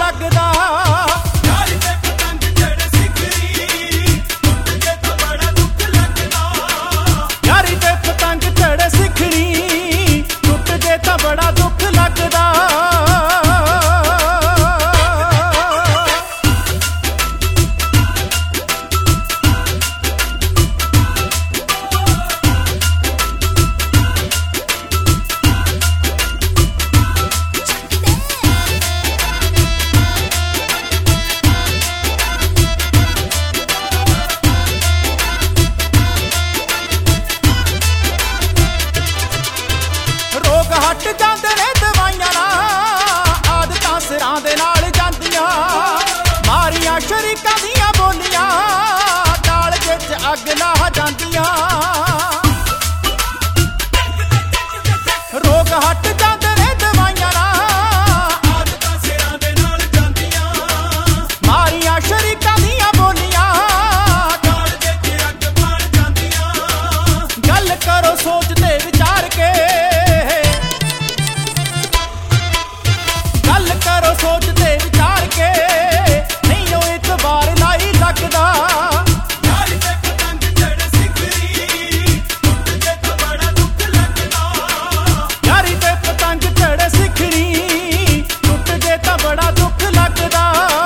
लगदा। यारी ते पतंग चढ़े सिखड़ी टुट जे तां बड़ा दुख लगदा। यारी ते पतंग चढ़े सिखड़ी टुट जे तां बड़ा दुख लगदा। हट जांदे ने दवाइयां नाल आदतां सिरां दे नाल जांदियां। मारियां शरीकां दियां बोलियां कालजे च अग लाह जांदियां। रोग हट जांदे ने दवाइयां नाल आदतां सिरां दे नाल जांदियां। मारियां शरीकां दियां बोलियां कालजे च अग बाल जांदियां। गल करो सोच ते विचार के, गल करो सोच ते विचार के, नहीं ओ इतबार लाई लगदा। यारी ते पतंग चढ़े सिखड़ी टुट जे तां बड़ा दुख लगदा। यारी ते पतंग चढ़े सिखड़ी टुट जे तां बड़ा दुख लगदा।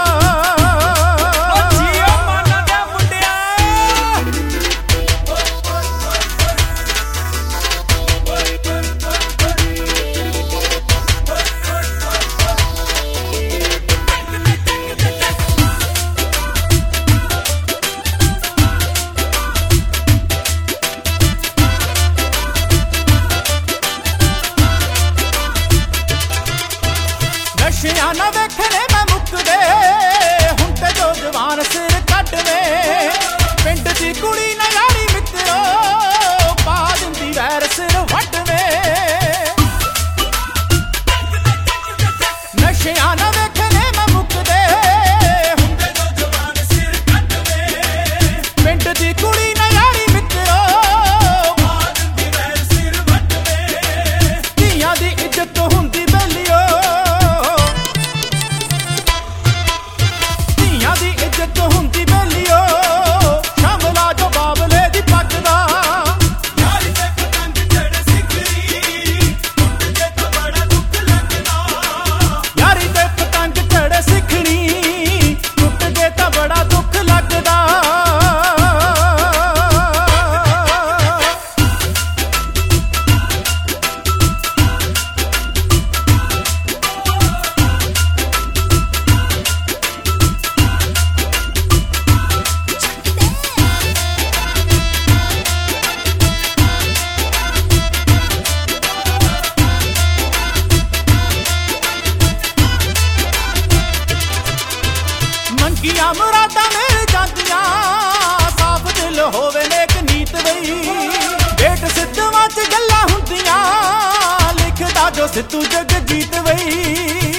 ओ जियो माना दे मुंडिया। नशियां ना वेखने मैं मुकदे हुण ते जो जवान सिर कड्डवे। पिंड दी कुड़ी ना यारी मित्रो पा दिंदी वैर सिर वड्डवे। नशियां ना वेखने मैं मुकदे हुण ते जो जवान सिर कटवे। पिंड दी कुड़ी ना यारी मित्रो बाद दी वैर सिर वटवे। धीआं दी इज्जत हुंदी बेलियो। धीआं दी इज्जत हुंदी बेलियो शमला जो बाबले दी पੱਗ ਦਾ। यारी ते पतंग चढ़े सिखड़ी टुट जे तां बड़ा दुख लगदा। यारी ते पतंग चढ़े सिखड़ी टुट जे तां बड़ा दुख लगदा। ਮੰਗੀਆਂ ਮੁਰਾਦਾਂ ਮਿਲ ਜਾਂਦੀਆਂ ਸਾਫ਼ ਦਿਲ ਹੋਵੇ ਨੇਕ ਨੀਤ ਬਈ। ਵੇਟ ਸਿੱਧਵਾਂ ਚ ਗੱਲਾਂ ਹੁੰਦੀਆਂ ਲਿਖਦਾ ਜੋ ਸਿੱਧੂ ਜਗ ਜੀਤ ਬਈ।